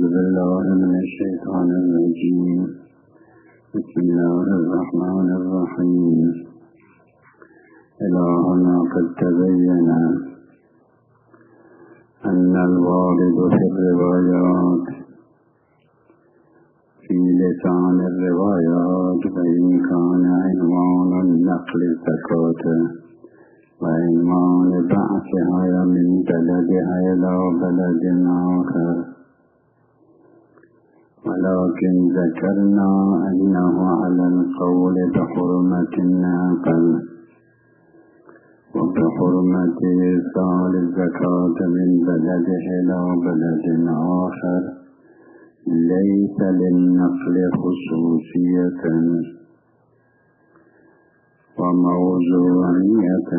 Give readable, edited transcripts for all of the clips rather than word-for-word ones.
أعوذ بالله من الشيطان الرجيم. بسم الله الرحمن الرحيم. إلهنا قد تبين أن الوارد في الروايات في لسان الروايات وإن كان عنوان النقل الزكاة وعنوان بعثها من بلدها إلى بلد آخر، ولكن ذكرنا أنه على القول بحرمة النقل وبحرمة إيصال الزكاة من بلده إلى بلد آخر ليس للنقل خصوصية وموضوعية،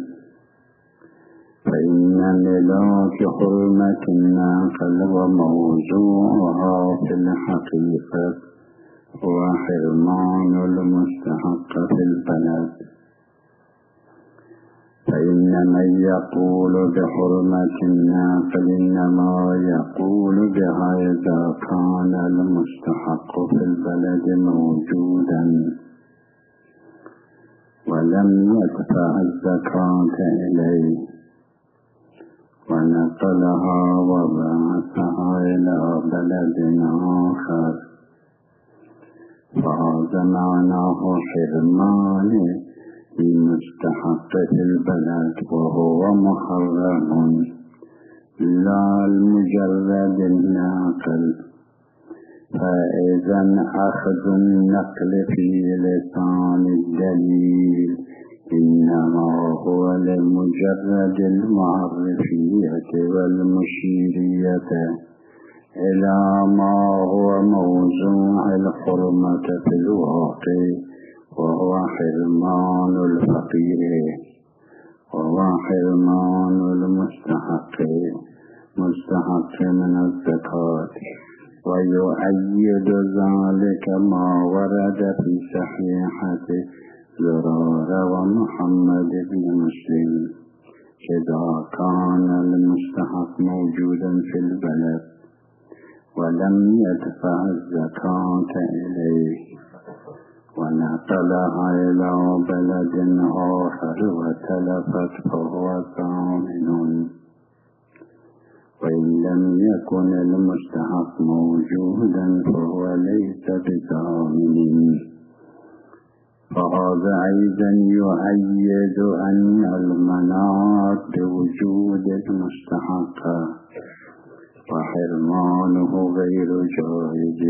فإن ملاك حرمة النقل وموضوعها في الحقيقة هو حرمان المستحق في البلد. فإن من يقول بحرمة النقل إنما يقول بها إذا كان المستحق في البلد موجودا ولم يدفع الزكاة إليه ونقلها وبعثها إلى بلد آخر، فهذا معناه حرمان المستحق في البلد وهو محرم لا المجرد النقل. فإذا أخذ النقل في لسان الدليل إنما هو لمجرد المعرفية والمشيرية إلى ما هو موضوع الحرمة في الواقع، وهو حرمان الفقير وهو حرمان المستحق من الزكاة. ويؤيد ذلك ما ورد في صحيحة زرارة ومحمد بن مسلم إذا كان المستحق موجودا في البلد ولم يدفع الزكاة إليه ونقلها إلى بلد آخر وتلفت فهو ضامن، وإن لم يكن المستحق موجودا فهو ليس بضامن. فهذا أيضا يؤيد أن المناط بوجود المستحق وحرمانه غير جائز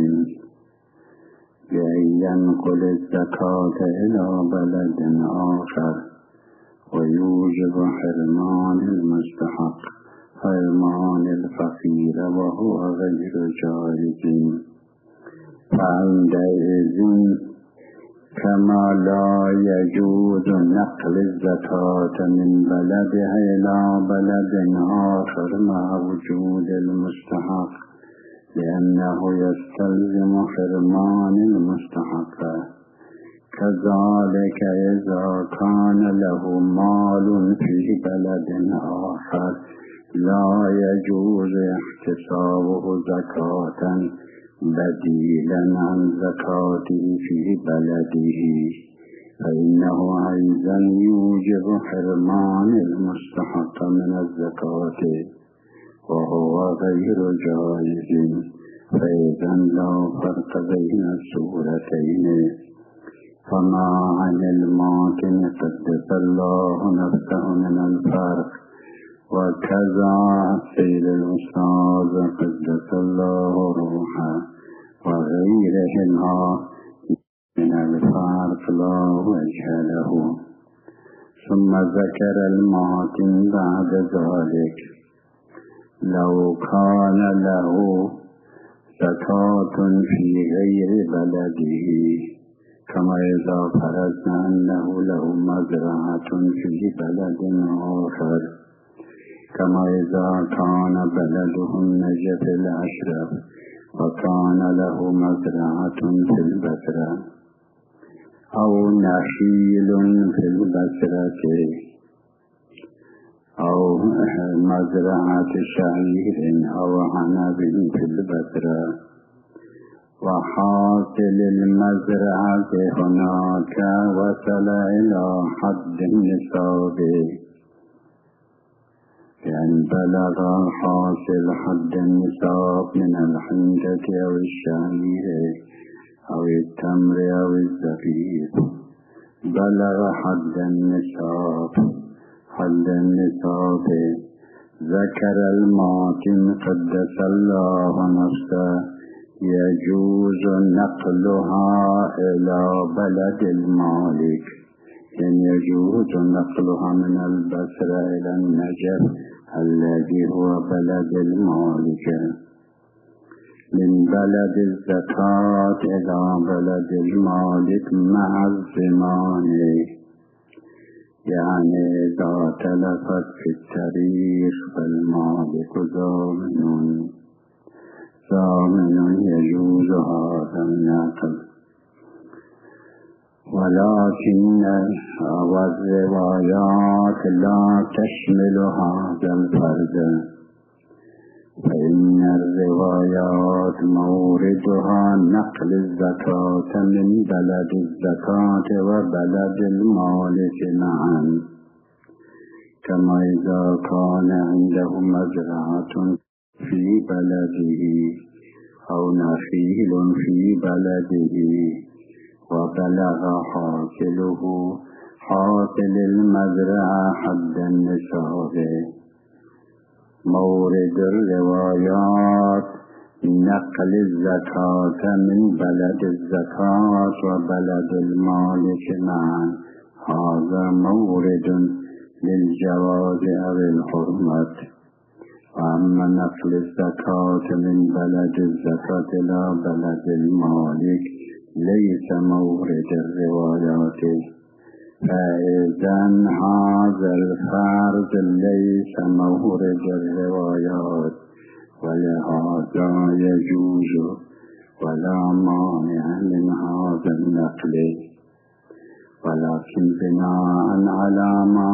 بأن ينقل الزكاة إلى بلد آخر ويوجب حرمان المستحق حرمان الفقير وهو غير جائز. فعندئذ كما لا يجوز نقل الزكاة من بلدها إلى بلد آخر مع وجود المستحق لأنه يستلزم حرمان المستحق، كذلك إذا كان له مال في بلد آخر لا يجوز احتسابه زكاة بديلا عن زكاته في بلده، فإنه أيضا يوجب حرمان المستحق من الزكاة وهو غير جائز. فإذا لا فرق بين الصورتين. فما عن الماتن قدس الله نفسه من الفرق، وكذا السيد الأستاذ قدس الله روحه وغيرهما من الفرق لا وجه له. ثم ذكر الماتن بعد ذلك لو كان له زكاة في غير بلده، كما إذا فرضنا أنه له مزرعة في بلد آخر، كما إذا كان بلده النجف الأشرف وكان له مزرعة في البصرة أو نخيل في البصرة أو مزرعة شعير أو عنب في البتراء، وحاصل المزرعة هناك وصل إلى حد النصاب، لأن بلغ حاصل حد النصاب من الحنطة أو الشعير أو التمر أو الزبيب، بلغ حد النصاب ذكر الماطن قدس الله نفسه يجوز نقلها إلى بلد المالك، إن يجوز نقلها من البصرة إلى النجف الذي هو بلد المالك، من بلد الزكاة إلى بلد المالك مع الزمان، يعني إذا تلفت في التاريخ فالمالك ضامن يجوز هذا النقل. ولكن الروايات لا تشمل هذا الفرد، فإن الروايات موردها نقل الزكاة من بلد الزكاة وبلد المالك معا، كما إذا كان عنده مزرعة في بلده أو نخيل في بلده وبلغ حاصل المزرعة حد النصاب، مورد الروايات نقل الزكاة من بلد الزكاة وبلد المالك معا، هذا مورد للجواز أو الحرمة. وأما نقل الزكاة من بلد الزكاة إلى بلد المالك ليس مورد الروايات، فإذن هذا الفرد ليس مورد الروايات، ولهذا يجوز ولا مانع من هذا النقل. ولكن بناء على ما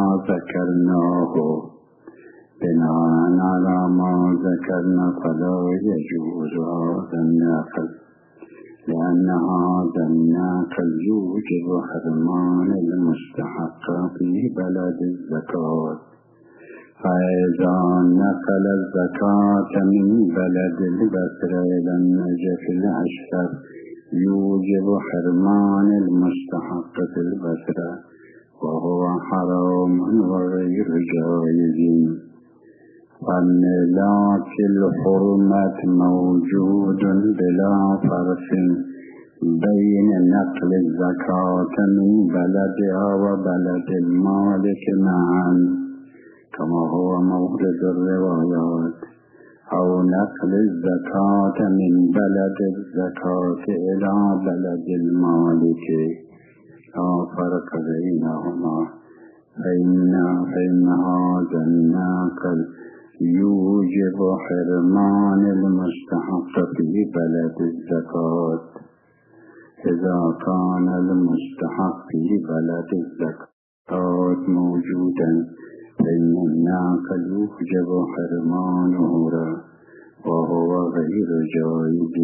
ذكرنا فلا يجوز هذا النقل، لأن هذا النقل يوجب حرمان المستحق في بلد الزكاة، فإذا نقل الزكاة من بلد البصرة إلى النجف الأشهر يوجب حرمان المستحق في البصرة، وهو حرام وغير جائز. فالملاك الحرمة موجود بلا فرق بين نقل الزكاة من بلدها وبلد المالك معا، كما هو مورد الروايات، أو نقل الزكاة من بلد الزكاة إلى بلد المالك، لا فرق بينهما، فإن هذا النقل يوجب حرمان المستحق في بلد الزكاة. إذا كان المستحق في بلد الزكاة موجودا فإن النقل يوجب حرمانه وهو غير جائز،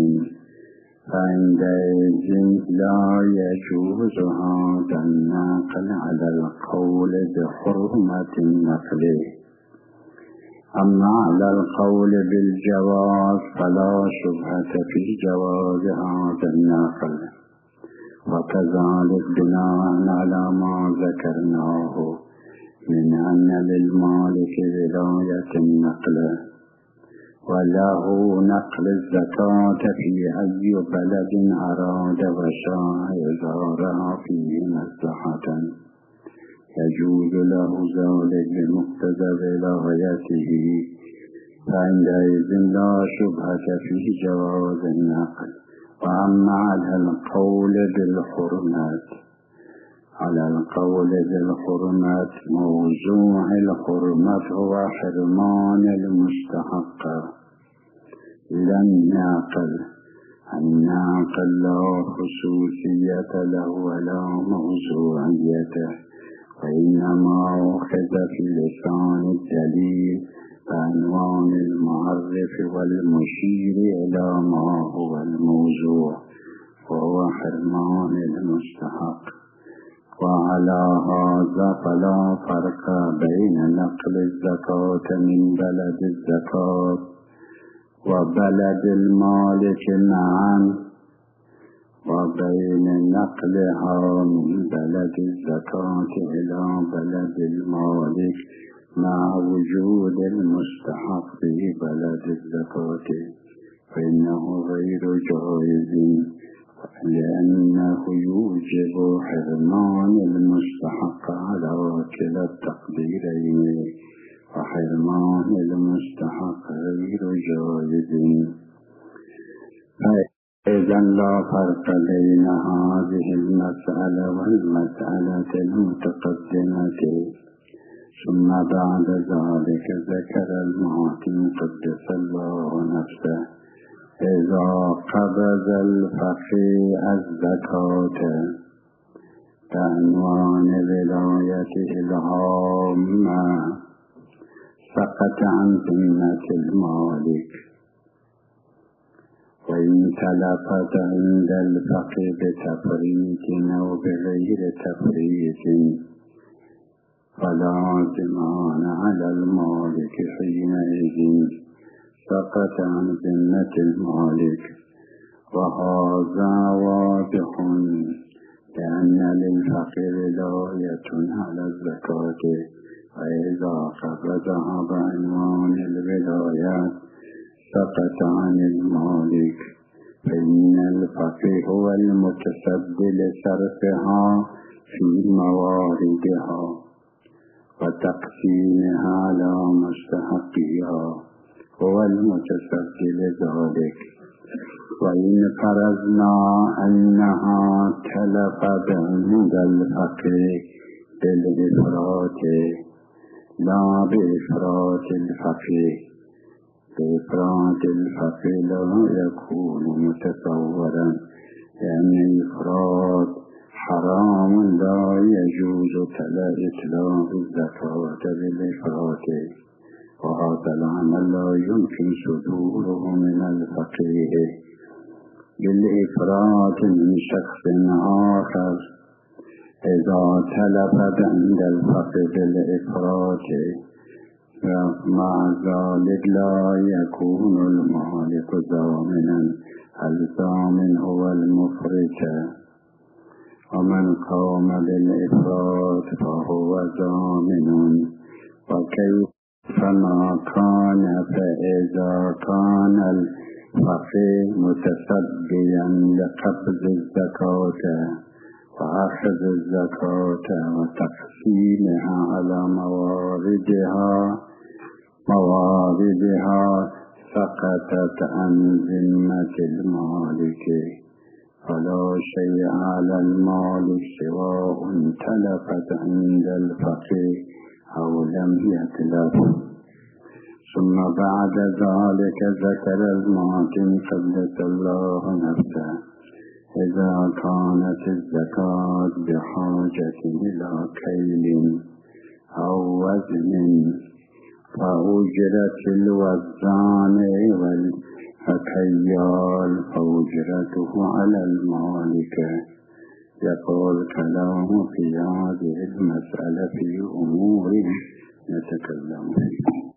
فعندئذ لا يجوز هذا النقل على القول بحرمة النقل. أما على القول بالجواز فلا شبهة في جواز هذا النقل، وكذلك بناء على ما ذكرناه من أن للمالك ولاية النقل، وله نقل الزكاة في أي بلد أراد وشاء إذا رأى فيه مصلحة يجوز له ذلك بمقتضى ولايته، فعندئذ لا شبهة في جواز النقل. وأما على القول بالحرمات موضوع الحرمة هو حرمان المستحق لا الناقل لا خصوصية له ولا موضوعيته، وإنما أخذ في لسان الدليل بعنوان المعرف والمشير إلى ما هو الموضوع، وهو حرمان المستحق. وعلى هذا فلا فرق بين نقل الزكاة من بلد الزكاة وبلد المالك معا، وبين نقلها من بلد الزكاة إلى بلد المالك مع وجود المستحق في بلد الزكاة، فإنه غير جائز، لأنه يوجب حرمان المستحق على كلا التقديرين، وحرمان المستحق غير جائز. فإذا لا فرق بين هذه المسألة والمسألة المتقدمة. ثم بعد ذلك ذكر المحكم قدس الله نفسه إذا قبض الفقيه الزكاة بعنوان ولايته العامة سقط عن ذمة المالك، وإن تلفت عند الفقيه بتفريط أو بغير تفريط فلا ضمان على المالك حينئذ، سقط عن ذمة المالك. وهذا واضح، لأن للفقير ولاية على الزكاة، وإذا قبضها بعنوان الولايات سقط عن المالك، فإن الفقير هو المتسبب لصرفها في مواردها وتقسيمها على مستحقها، هو المتسبب لذلك. وإن فرضنا أنها تلفت عند الفقير بالإفراط لا بإفراط الفقير، بإفراط الفقير لا يكون متصورا، لأن الإفراط حرام لا يجوز إتلاف الزكاة بالإفراط، وهذا العمل لا يمكن صدوره من الفقيه بالإفراط من شخص آخر. إذا تلفت عند الفقيه بالإفراط مع ذلك لا يكون المالك ضامنا، الضامن هو المفرط، ومن قام بالإفراط فهو ضامن. وكيفما كان، فإذا كان الفقيه متسبيا لقبض الزكاة وأخذ الزكاة وتقسيمها على مواردها سقطت عن ذمة المالك، فلا شيء على المالك سواء تلفت عند الفقيه أو لم يتلف. ثم بعد ذلك ذكر المحكم قدس الله نفسه إذا كانت الزكاة بحاجة إلى كيل أو وزن فأجرة الوزان والكيال فأجرته على المالك. يقول كلام في هذه المسألة في أمور نتكلم فيها.